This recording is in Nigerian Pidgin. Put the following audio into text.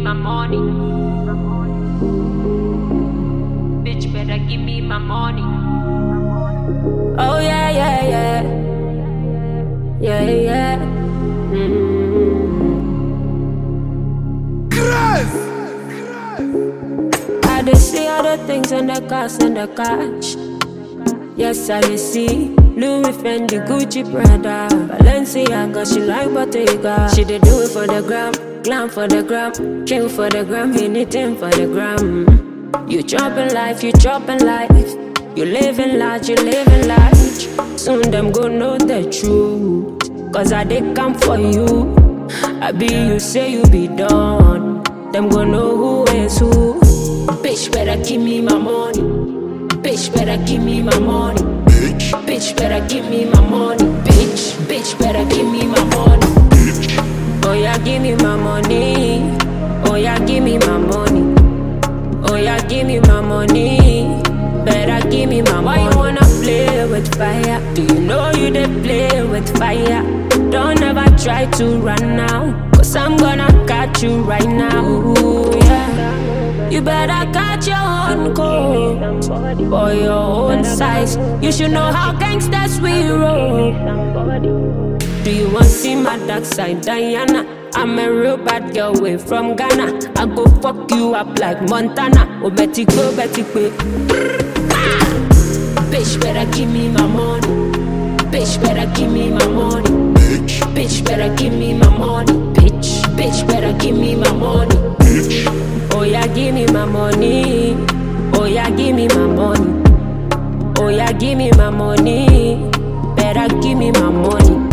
my money. Bitch, better give me my money. Oh yeah, yeah, yeah. Yeah, yeah. I dey see other things in the cars and the cash. Yes, I dey see Louis Fendi, Gucci, Prada, Balenciaga. She like Bottega. She dey do it for the gram, glam for the gram, chill for the gram, anything for the gram. You chopping life, you chopping life. You living large, you living large. Soon them go know the truth, cause I dey come for you. I be you say you be done. Them go know who is who. Bitch better give me my money. Bitch better give me my money. Bitch better give me my money. Bitch better give me my money. Oh yeah, give me my money. Oh yeah, give me my money. Oh yeah, give me my money. Better give me my money. Why you wanna play with fire? Do you know you dey play with fire? Don't ever try to run now, cause I'm gonna catch you right now. Ooh, yeah. You better catch your own cold for your own size. You should know how gangsters we roll. Do you want to see my dark side, Diana? I'm a real bad girl way from Ghana. I go fuck you up like Montana. Oh, Betty go, Betty go. Bitch better give me my money. Bitch better give me my money. Bitch better give me my money. Bitch better give me my money. Oh yeah, give me my money. Oh yeah, give me my money. Oh yeah, give me my money. Better give me my money.